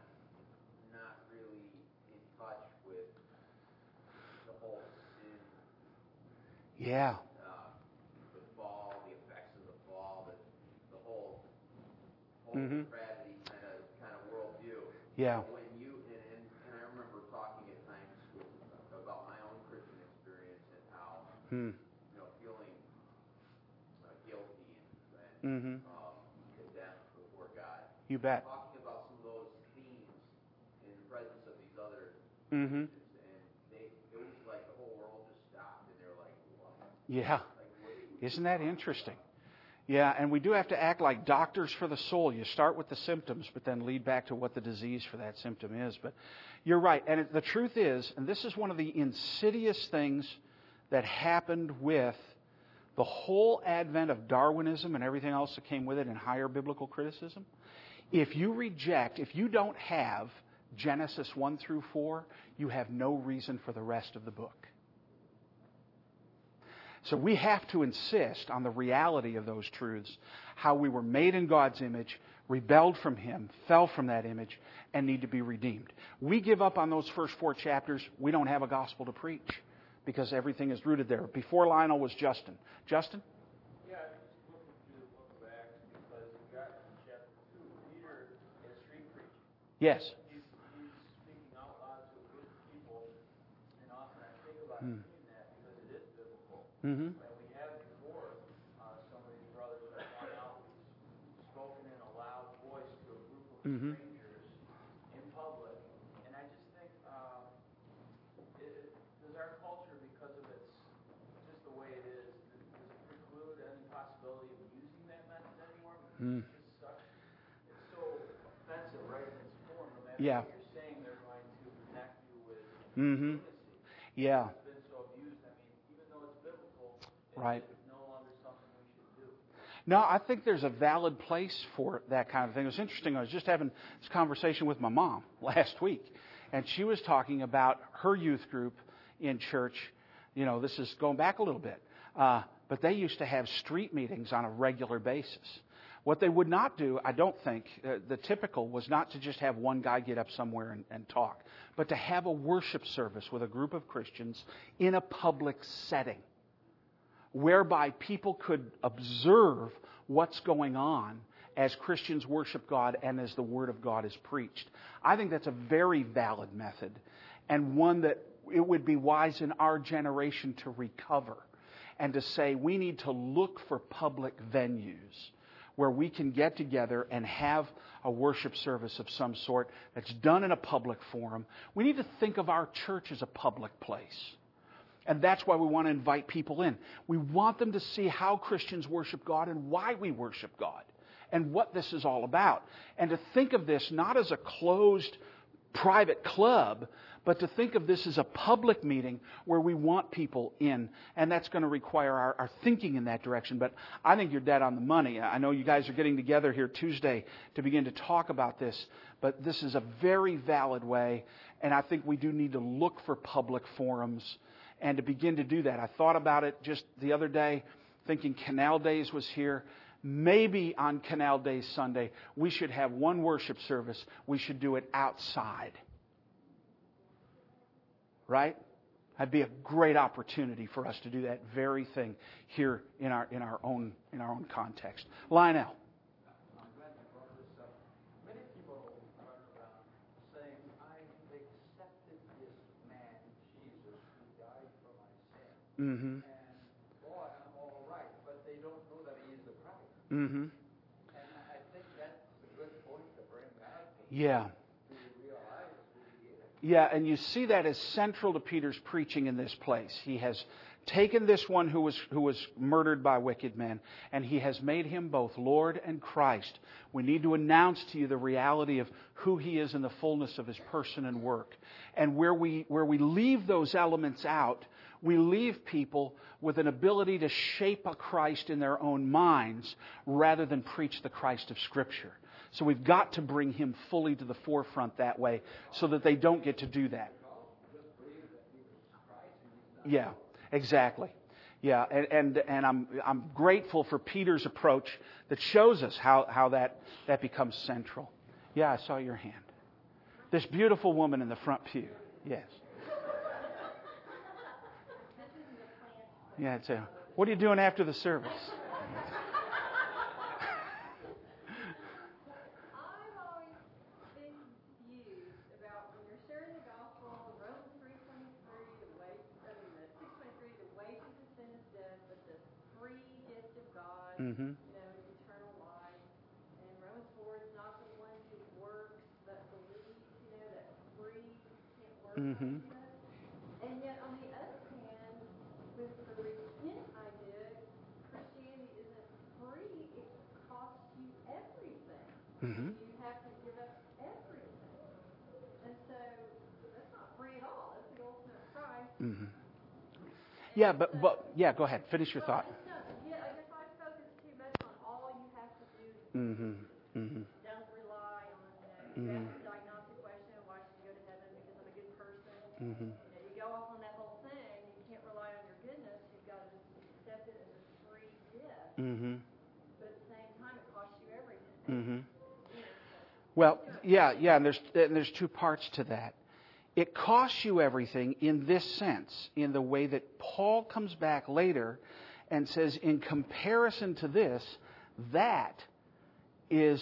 S3: not really in touch with the whole sin.
S1: Yeah.
S3: The fall, the effects of the fall, the whole depravity kind of worldview.
S1: Yeah.
S3: When and I remember talking at times about my own Christian experience and how feeling guilty and condemned before God.
S1: You bet.
S3: Talking about some of those themes in the presence of these other Christians, and it was like the whole world just stopped, and they're like, "What?"
S1: Yeah.
S3: Like, what are you
S1: Isn't that interesting? Yeah, and we do have to act like doctors for the soul. You start with the symptoms, but then lead back to what the disease for that symptom is. But you're right. And the truth is, and this is one of the insidious things that happened with the whole advent of Darwinism and everything else that came with it in higher biblical criticism. If you don't have Genesis 1 through 4, you have no reason for the rest of the book. So we have to insist on the reality of those truths, how we were made in God's image, rebelled from Him, fell from that image, and need to be redeemed. We give up on those first 4 chapters, we don't have a gospel to preach because everything is rooted there. Before Lionel was Justin. Justin?
S4: Yeah, I'm just looking through the book of Acts because we got in chapter 2, Peter is street preaching.
S1: Yes.
S4: He's speaking out loud to a group of people, and often I think about doing that because it is biblical. And we have before
S1: Mhm.
S4: strangers in public. And I just think, does our culture, because of its just the way it is, does it preclude any possibility of using that method anymore? Because it's just it's so offensive, right, in its form. No matter
S1: Yeah.
S4: what you're saying, they're going to connect you with
S1: Mhm.
S4: lunacy.
S1: Yeah.
S4: It's been so abused. I mean, even though it's biblical,
S1: Right.
S4: it's no longer something we should do.
S1: No, I think there's a valid place for that kind of thing. It was interesting. I was just having this conversation with my mom last week, and she was talking about her youth group in church. You know, this is going back a little bit, but they used to have street meetings on a regular basis. What they would not do, I don't think, the typical was not to just have one guy get up somewhere and talk, but to have a worship service with a group of Christians in a public setting, whereby people could observe what's going on as Christians worship God and as the Word of God is preached. I think that's a very valid method, and one that it would be wise in our generation to recover and to say we need to look for public venues where we can get together and have a worship service of some sort that's done in a public forum. We need to think of our church as a public place. And that's why we want to invite people in. We want them to see how Christians worship God and why we worship God and what this is all about. And to think of this not as a closed private club, but to think of this as a public meeting where we want people in. And that's going to require our thinking in that direction. But I think you're dead on the money. I know you guys are getting together here Tuesday to begin to talk about this. But this is a very valid way. And I think we do need to look for public forums and to begin to do that. I thought about it just the other day, thinking Canal Days was here. Maybe on Canal Days Sunday, we should have one worship service. We should do it outside. Right? That'd be a great opportunity for us to do that very thing here in our own context. Lionel.
S2: I'm glad you brought this up. Many people run around saying, I accepted this man, Jesus, who died for my sin.
S1: Mm-hmm.
S2: And, boy, I'm all right. But they don't know that he is the Christ.
S1: Mm-hmm.
S2: And I think that's a good point to bring out.
S1: Yeah.
S2: To realize who he is.
S1: Yeah, and you see that as central to Peter's preaching in this place. He has taken this one who was murdered by wicked men, and he has made him both Lord and Christ. We need to announce to you the reality of who he is in the fullness of his person and work. And where we leave those elements out, we leave people with an ability to shape a Christ in their own minds rather than preach the Christ of Scripture. So we've got to bring him fully to the forefront that way so that they don't get to do that. Yeah, exactly. Yeah, and I'm grateful for Peter's approach that shows us how that becomes central. Yeah, I saw your hand. This beautiful woman in the front pew. Yes. Yeah, it's what are you doing after the service? Mm-hmm.
S5: Eternal life. And Romans 4 is not the one who works, but believes, that free, can't work.
S1: Mm-hmm.
S5: And yet, on the other hand, with the repent idea, Christianity isn't free, it costs you everything.
S1: Mm-hmm.
S5: You have to give up everything. And so, that's not free at all. That's the ultimate price.
S1: Mm-hmm. Yeah, but go ahead. Finish your thought. Mm-hmm. Mm-hmm.
S5: Don't rely on,
S1: Mm-hmm.
S5: the diagnostic question, why should you go to heaven because I'm a good person?
S1: Mm-hmm.
S5: You go off on that whole thing, you can't rely on your goodness, you've got to just accept it as a free gift.
S1: Mm-hmm.
S5: But at the same time, it costs you everything.
S1: Mm-hmm. Well, yeah, and there's two parts to that. It costs you everything in this sense, in the way that Paul comes back later and says, in comparison to this, that is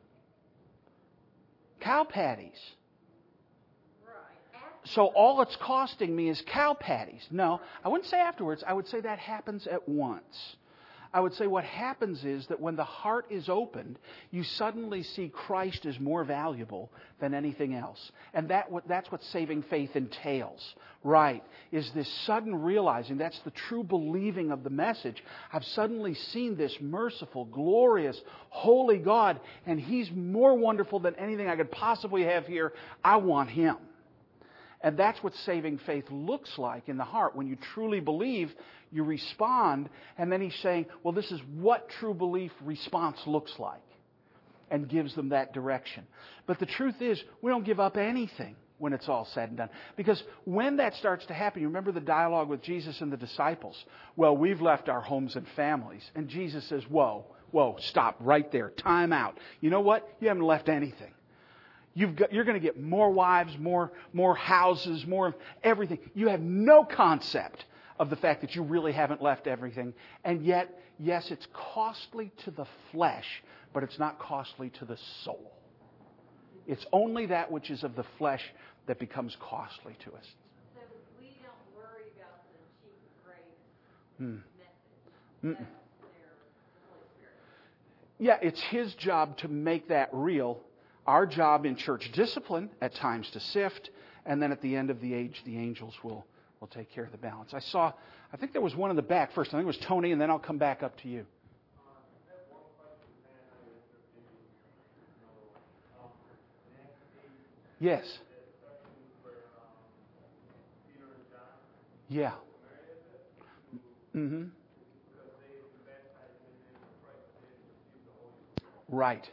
S1: cow patties.
S5: Right.
S1: So all it's costing me is cow patties. No, I wouldn't say afterwards. I would say that happens at once. I would say what happens is that when the heart is opened, you suddenly see Christ as more valuable than anything else. And that's what saving faith entails, right? Is this sudden realizing, that's the true believing of the message. I've suddenly seen this merciful, glorious, holy God, and He's more wonderful than anything I could possibly have here. I want Him. And that's what saving faith looks like in the heart. When you truly believe, you respond, and then He's saying, well, this is what true belief response looks like, and gives them that direction. But the truth is, we don't give up anything when it's all said and done. Because when that starts to happen, you remember the dialogue with Jesus and the disciples. Well, we've left our homes and families. And Jesus says, whoa, stop right there. Time out. You know what? You haven't left anything. You're going to get more wives, more houses, more everything. You have no concept of the fact that you really haven't left everything. And yet, yes, it's costly to the flesh, but it's not costly to the soul. It's only that which is of the flesh that becomes costly to us.
S5: So we don't worry about the cheap grace message. That's the Holy Spirit.
S1: Yeah, it's His job to make that real. Our job in church discipline, at times to sift, and then at the end of the age, the angels will take care of the balance. I think there was one in the back first. I think it was Tony, and then I'll come back up to you. Yes. Yeah. Mm-hmm. Right.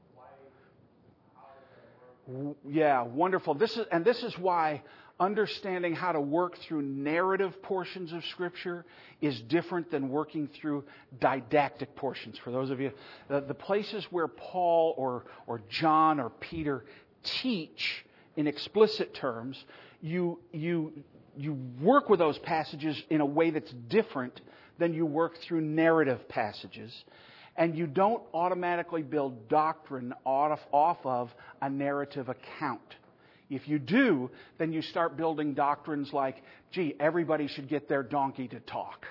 S1: Yeah, wonderful. This is why understanding how to work through narrative portions of Scripture is different than working through didactic portions. For those of you, the places where Paul or John or Peter teach in explicit terms, you work with those passages in a way that's different than you work through narrative passages. And you don't automatically build doctrine off of a narrative account. If you do, then you start building doctrines like, gee, everybody should get their donkey to talk.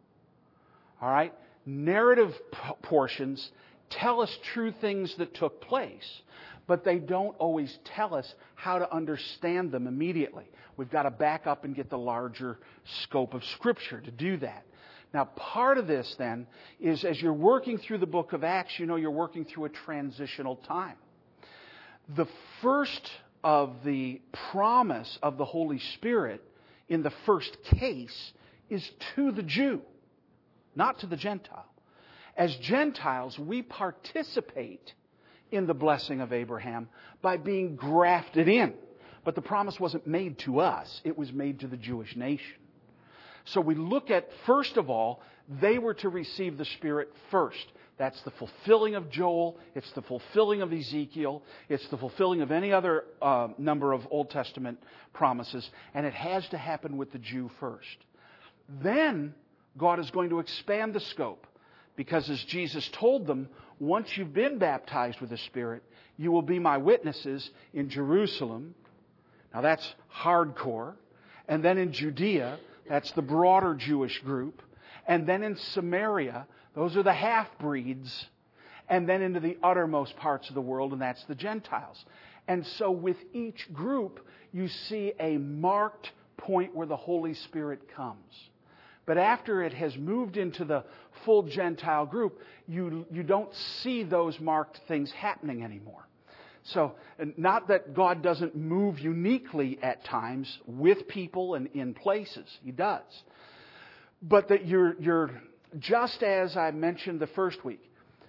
S1: All right? Narrative portions tell us true things that took place, but they don't always tell us how to understand them immediately. We've got to back up and get the larger scope of Scripture to do that. Now, part of this, then, is as you're working through the book of Acts, you know you're working through a transitional time. The first of the promise of the Holy Spirit in the first case is to the Jew, not to the Gentile. As Gentiles, we participate in the blessing of Abraham by being grafted in. But the promise wasn't made to us. It was made to the Jewish nation. So we look at, first of all, they were to receive the Spirit first. That's the fulfilling of Joel. It's the fulfilling of Ezekiel. It's the fulfilling of any other number of Old Testament promises. And it has to happen with the Jew first. Then God is going to expand the scope. Because as Jesus told them, once you've been baptized with the Spirit, you will be my witnesses in Jerusalem. Now that's hardcore. And then in Judea, that's the broader Jewish group. And then in Samaria, those are the half-breeds. And then into the uttermost parts of the world, and that's the Gentiles. And so with each group, you see a marked point where the Holy Spirit comes. But after it has moved into the full Gentile group, you don't see those marked things happening anymore. So, not that God doesn't move uniquely at times with people and in places. He does. But that you're just as I mentioned the first week,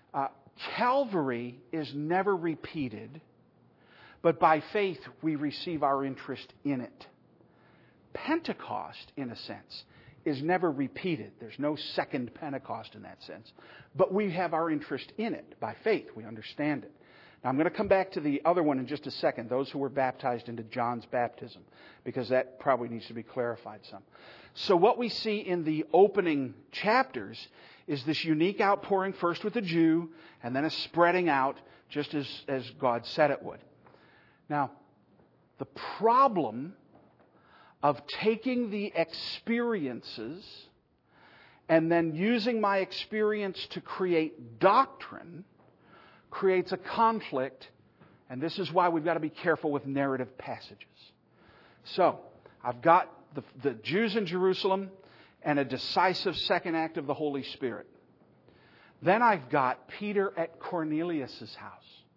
S1: Calvary is never repeated, but by faith we receive our interest in it. Pentecost, in a sense, is never repeated. There's no second Pentecost in that sense. But we have our interest in it by faith. We understand it. Now, I'm going to come back to the other one in just a second, those who were baptized into John's baptism, because that probably needs to be clarified some. So what we see in the opening chapters is this unique outpouring, first with the Jew, and then a spreading out, just as God said it would. Now, the problem of taking the experiences and then using my experience to create doctrine creates a conflict, and this is why we've got to be careful with narrative passages. So, I've got the Jews in Jerusalem and a decisive second act of the Holy Spirit. Then I've got Peter at Cornelius' house.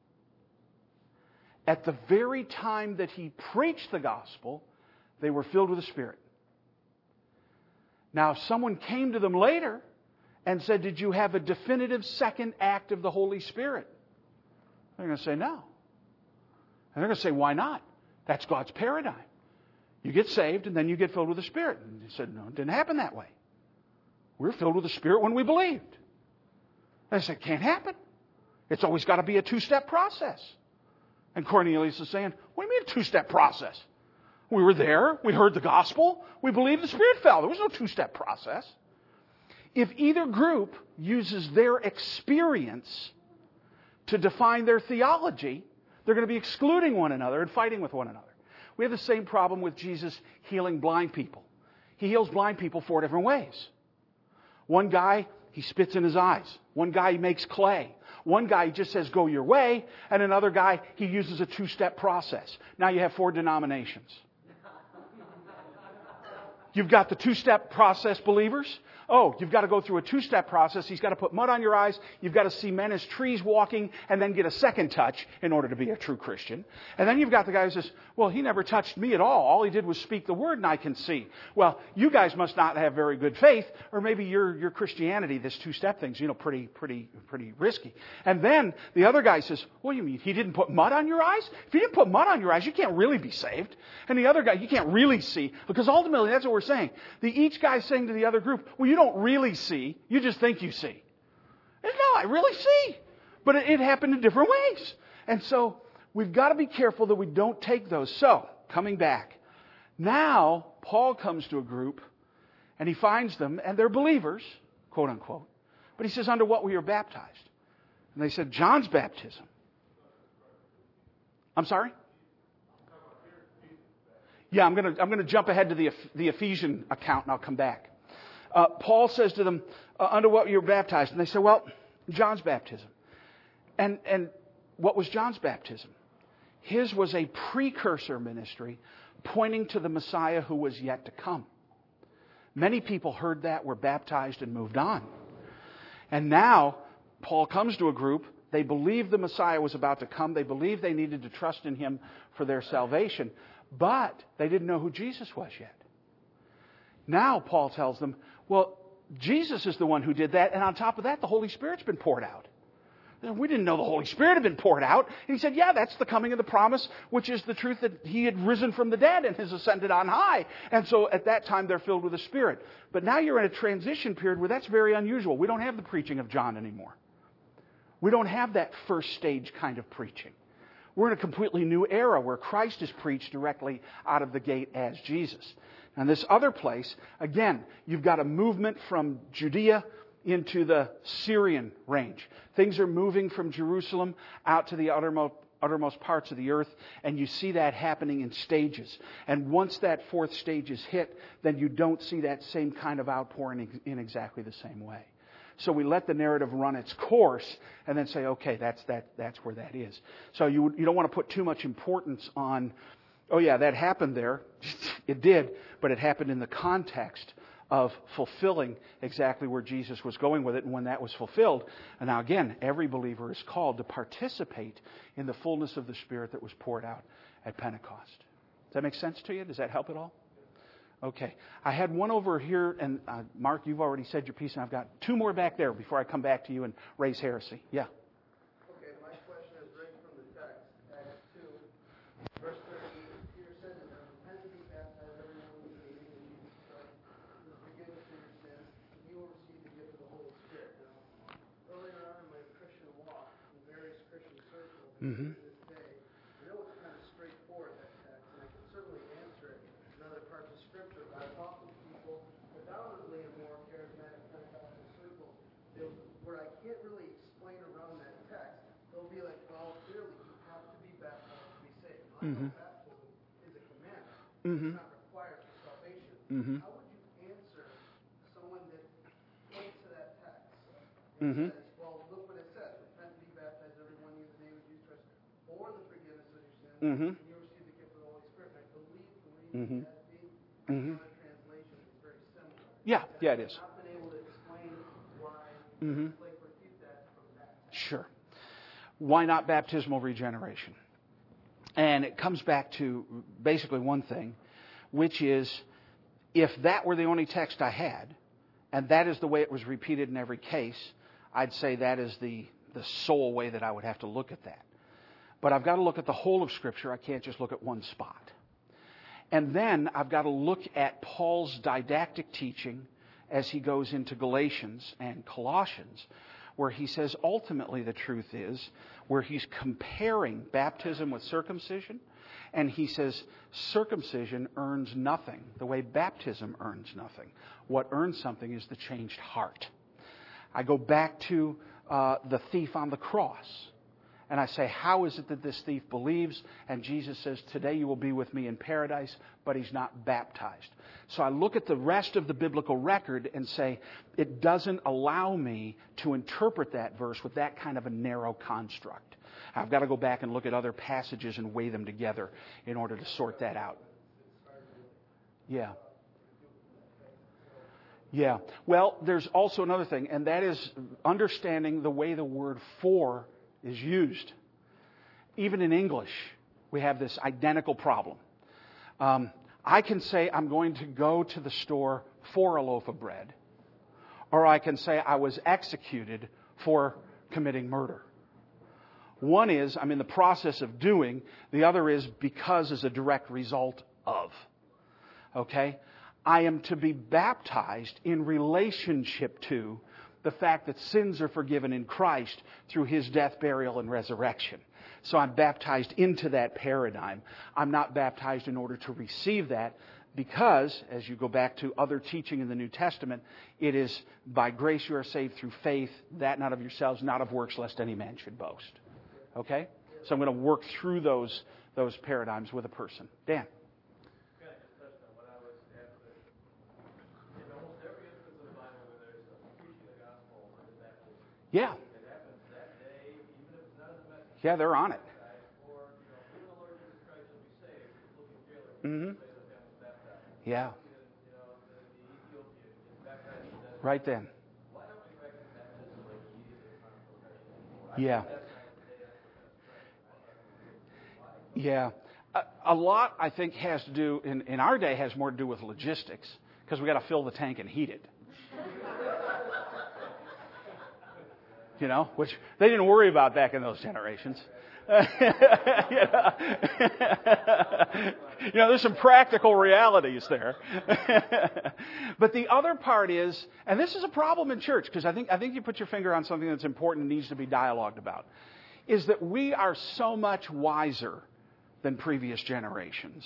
S1: At the very time that he preached the gospel, they were filled with the Spirit. Now, if someone came to them later and said, did you have a definitive second act of the Holy Spirit? They're going to say no. And they're going to say, why not? That's God's paradigm. You get saved and then you get filled with the Spirit. And he said, no, it didn't happen that way. We're filled with the Spirit when we believed. And I said, can't happen. It's always got to be a two-step process. And Cornelius is saying, what do you mean a two-step process? We were there, we heard the gospel, we believed, the Spirit fell. There was no two-step process. If either group uses their experience to define their theology, they're going to be excluding one another and fighting with one another. We have the same problem with Jesus healing blind people. He heals blind people 4 different ways. One guy, he spits in his eyes. One guy, he makes clay. One guy, he just says, go your way. And another guy, he uses a 2-step process. Now you have 4 denominations. You've got the 2-step process believers. Oh, you've got to go through a 2-step process. He's got to put mud on your eyes. You've got to see men as trees walking and then get a second touch in order to be a true Christian. And then you've got the guy who says, well, he never touched me at all. All he did was speak the word and I can see. Well, you guys must not have very good faith, or maybe your Christianity, this 2-step thing's, pretty risky. And then the other guy says, what do you mean? He didn't put mud on your eyes? If he didn't put mud on your eyes, you can't really be saved. And the other guy, you can't really see. Because ultimately, that's what we're saying. Each guy's saying to the other group, well, you don't really see. You just think you see. And no, I really see. But it happened in different ways. And so we've got to be careful that we don't take those. So, coming back. Now, Paul comes to a group and he finds them, and they're believers, quote unquote. But he says, under what were you baptized? And they said, John's baptism. I'm sorry? Yeah, I'm going to jump ahead to the Ephesian account and I'll come back. Paul says to them, under what you were baptized? And they say, well, John's baptism. And what was John's baptism? His was a precursor ministry pointing to the Messiah who was yet to come. Many people heard that, were baptized, and moved on. And now, Paul comes to a group. They believed the Messiah was about to come. They believed they needed to trust in Him for their salvation. But they didn't know who Jesus was yet. Now Paul tells them, well, Jesus is the one who did that. And on top of that, the Holy Spirit's been poured out. We didn't know the Holy Spirit had been poured out. And he said, yeah, that's the coming of the promise, which is the truth that He had risen from the dead and has ascended on high. And so at that time, they're filled with the Spirit. But now you're in a transition period where that's very unusual. We don't have the preaching of John anymore. We don't have that first stage kind of preaching. We're in a completely new era where Christ is preached directly out of the gate as Jesus. And this other place, again, you've got a movement from Judea into the Syrian range. Things are moving from Jerusalem out to the uttermost parts of the earth, and you see that happening in stages. And once that 4th stage is hit, then you don't see that same kind of outpouring in exactly the same way. So we let the narrative run its course and then say, okay, that's where that is. So you don't want to put too much importance on, oh yeah, that happened there. It did, but it happened in the context of fulfilling exactly where Jesus was going with it. And when that was fulfilled, and now again, every believer is called to participate in the fullness of the Spirit that was poured out at Pentecost. Does that make sense to you? Does that help at all? Okay. I had one over here, and Mark, you've already said your piece, and I've got 2 more back there before I come back to you and raise heresy. Yeah.
S6: Okay, my question is right from the text, Acts 2, verse 38. Peter said to them, repent and be baptized, everyone who believes in Jesus Christ, for the forgiveness of your sins, and you will receive the gift of the Holy Spirit. Now, earlier on in my Christian walk, in various Christian circles, this day, I know it's kind of straightforward, that text, and I can certainly answer it in other parts of Scripture, but I've talked with people, predominantly in more charismatic Pentecostal circles, where I can't really explain around that text. They'll be like, well, clearly you have to be baptized to be saved. I know baptism is a commandment. It's not required for salvation. How would you answer someone that
S1: Mm-hmm.
S6: Well, look what it says. Repent and be baptized, everyone in the name of Jesus Christ, for the forgiveness of your sins,
S1: Mm-hmm.
S6: and you'll receive the gift of the Holy Spirit. And I believe the
S1: Mm-hmm.
S6: reading that
S1: Mm-hmm.
S6: other translation is very similar.
S1: Yeah, it is.
S6: I've not been able to explain why,
S1: Mm-hmm.
S6: like, refute that from that.
S1: Sure. Why not baptismal regeneration? And it comes back to basically one thing, which is if that were the only text I had, and that is the way it was repeated in every case, I'd say that is the sole way that I would have to look at that. But I've got to look at the whole of Scripture. I can't just look at one spot. And then I've got to look at Paul's didactic teaching as he goes into Galatians and Colossians, where he says ultimately the truth is, where he's comparing baptism with circumcision, and he says circumcision earns nothing the way baptism earns nothing. What earns something is the changed heart. I go back to the thief on the cross, and I say, how is it that this thief believes? And Jesus says, today you will be with me in paradise, but he's not baptized. So I look at the rest of the biblical record and say, it doesn't allow me to interpret that verse with that kind of a narrow construct. I've got to go back and look at other passages and weigh them together in order to sort that out. Yeah. Yeah. Well, there's also another thing, and that is understanding the way the word for is used. Even in English, we have this identical problem. I can say I'm going to go to the store for a loaf of bread, or I can say I was executed for committing murder. One is I'm in the process of doing, the other is because as a direct result of. Okay? I am to be baptized in relationship to the fact that sins are forgiven in Christ through His death, burial, and resurrection. So I'm baptized into that paradigm. I'm not baptized in order to receive that because, as you go back to other teaching in the New Testament, it is by grace you are saved through faith, that not of yourselves, not of works, lest any man should boast. Okay? So I'm going to work through those paradigms with a person. Dan?
S4: Kind of just touched on what I was after. In almost every instance of the Bible where there's a preaching the gospel or the baptism,
S1: Yeah.
S4: it happens that day, even if it's not in the message.
S1: Yeah, they're on it.
S4: Or, even the Lord Jesus Christ will be saved, looking jailer,
S1: Mm-hmm.
S4: say that man was baptized.
S1: Yeah.
S4: The Ethiopian gets baptized in the desert.
S1: Right then.
S4: Why don't we reckon baptism like immediately upon profession anymore?
S1: Yeah.
S4: I think that's not the day after that's right.
S1: Yeah. A lot, I think, has to do, in our day, has more to do with logistics, because we got to fill the tank and heat it. Which they didn't worry about back in those generations. There's some practical realities there. But the other part is, and this is a problem in church, because I think you put your finger on something that's important and needs to be dialogued about, is that we are so much wiser than previous generations.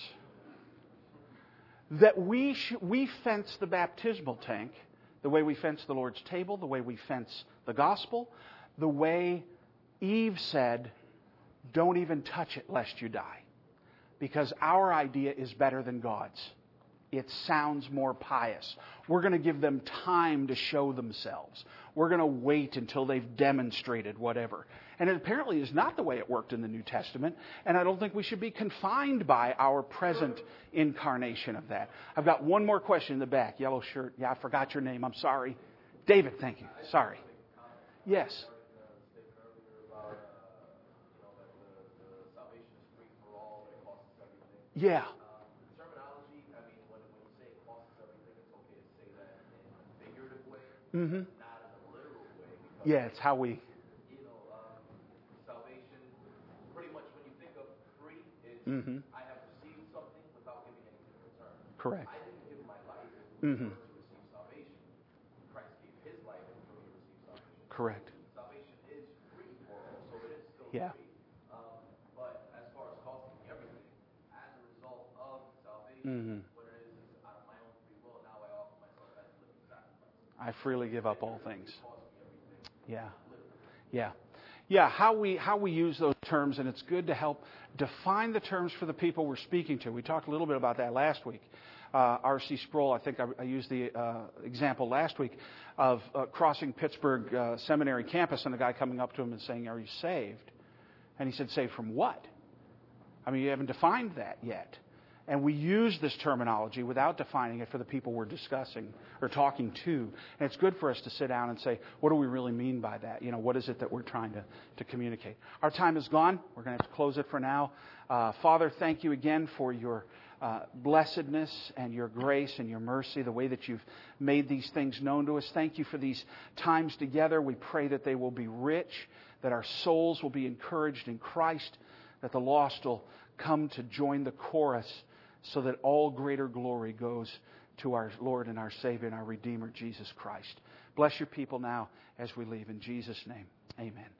S1: That we fence the baptismal tank the way we fence the Lord's table, the way we fence the gospel, the way Eve said, don't even touch it lest you die. Because our idea is better than God's. It sounds more pious. We're going to give them time to show themselves. We're going to wait until they've demonstrated whatever. And it apparently is not the way it worked in the New Testament. And I don't think we should be confined by our present incarnation of that. I've got one more question in the back. Yellow shirt. Yeah, I forgot your name. I'm sorry. David, thank you. Sorry. Yes. Yeah.
S3: Terminology, I mean, when you say it costs everything, it's okay to say that in a figurative way,
S1: Mm-hmm.
S3: not in a literal way. Because,
S1: Yeah, it's how we...
S3: salvation, pretty much when you think of free, it's
S1: Mm-hmm.
S3: I have received something without giving anything in return.
S1: Correct.
S3: I didn't give my life
S1: Mm-hmm.
S3: to receive salvation. Christ gave His life for me to receive salvation.
S1: Correct.
S3: Salvation is free for all, so it is still
S1: Yeah.
S3: free. But as far as costing me everything, as a result of salvation,
S1: Mm-hmm.
S3: what it is out of my own free will, now I offer myself as a living sacrifice.
S1: I freely give up all things.
S3: It costs me everything.
S1: Yeah. Yeah. Yeah, how we use those terms, and it's good to help define the terms for the people we're speaking to. We talked a little bit about that last week. R.C. Sproul, I think I used the example last week of crossing Pittsburgh Seminary campus and a guy coming up to him and saying, "Are you saved?" And he said, "Saved from what? I mean, you haven't defined that yet." And we use this terminology without defining it for the people we're discussing or talking to. And it's good for us to sit down and say, what do we really mean by that? You know, what is it that we're trying to communicate? Our time is gone. We're going to have to close it for now. Father, thank you again for your blessedness and your grace and your mercy, the way that you've made these things known to us. Thank you for these times together. We pray that they will be rich, that our souls will be encouraged in Christ, that the lost will come to join the chorus, so that all greater glory goes to our Lord and our Savior and our Redeemer, Jesus Christ. Bless your people now as we leave. In Jesus' name, amen.